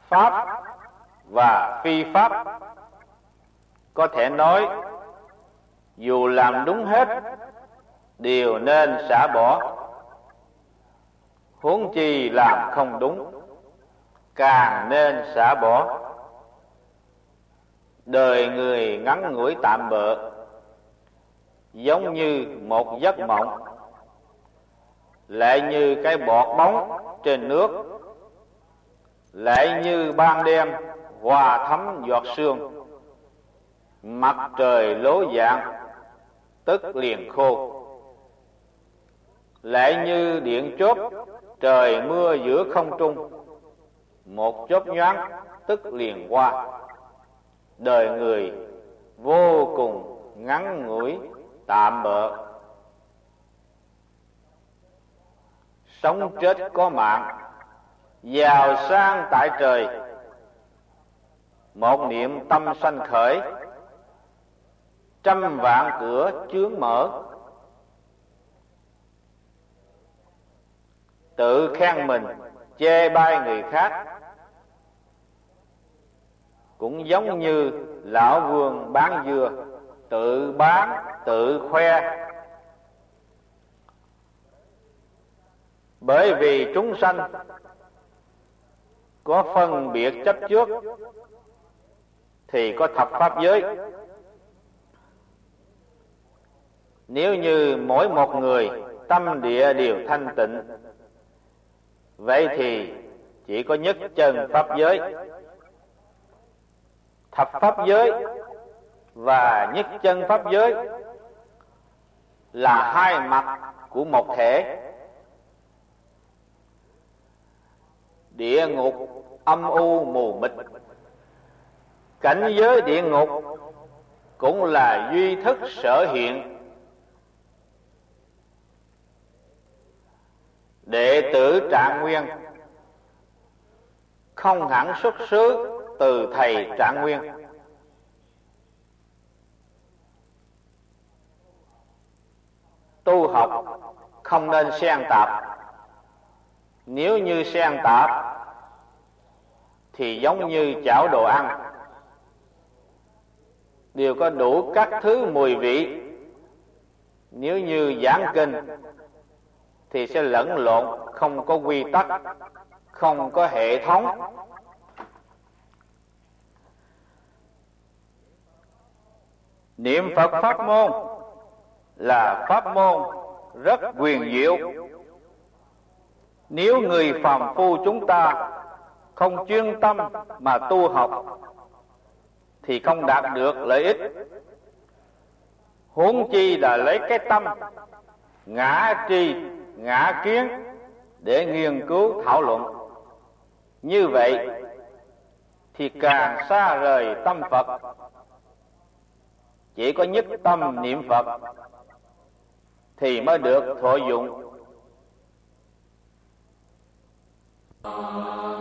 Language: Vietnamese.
pháp và phi pháp. Có thể nói, dù làm đúng hết đều nên xả bỏ, huống chi làm không đúng càng nên xả bỏ. Đời người ngắn ngủi tạm bợ, giống như một giấc mộng, lại như cái bọt bóng trên nước, lại như ban đêm hòa thấm giọt sương. Mặt trời lố dạng tức liền khô, lại như điện chớp trời mưa giữa không trung, một chớp nhoáng tức liền qua. Đời người vô cùng ngắn ngủi tạm bợ. Sống chết có mạng, giàu sang tại trời. Một niệm tâm sanh khởi, trăm vạn cửa chướng mở. Tự khen mình, chê bai người khác, cũng giống như lão vườn bán dưa, tự bán tự khoe. Bởi vì chúng sanh có phân biệt chấp trước, thì có thập pháp giới. Nếu như mỗi một người tâm địa đều thanh tịnh, vậy thì chỉ có nhất chân pháp giới. Thập pháp giới và nhất chân pháp giới là hai mặt của một thể. Địa ngục âm u mù mịt, cảnh giới địa ngục cũng là duy thức sở hiện. Đệ tử Trạng Nguyên không hẳn xuất xứ từ thầy Trạng Nguyên. Tu học không nên xen tạp. Nếu như xen tạp thì giống như chảo đồ ăn, đều có đủ các thứ mùi vị. Nếu như giảng kinh thì sẽ lẫn lộn, không có quy tắc, không có hệ thống. Niệm Phật pháp môn là pháp môn rất huyền diệu. Nếu người phàm phu chúng ta không chuyên tâm mà tu học thì không đạt được lợi ích, huống chi là lấy cái tâm ngã tri ngã kiến để nghiên cứu thảo luận. Như vậy thì càng xa rời tâm Phật. Chỉ có nhất tâm niệm Phật thì mới được thọ dụng.